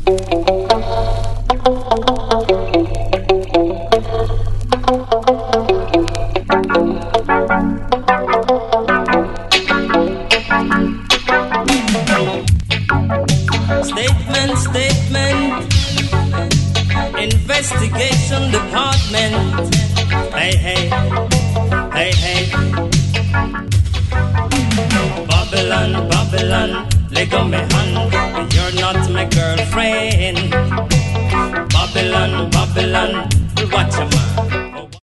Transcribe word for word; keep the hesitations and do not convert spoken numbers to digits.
Statement, statement, investigation department. Hey, hey, hey, hey. Babylon, Babylon, let go me hand. You're not my girlfriend. Babylon, Babylon, watch your man.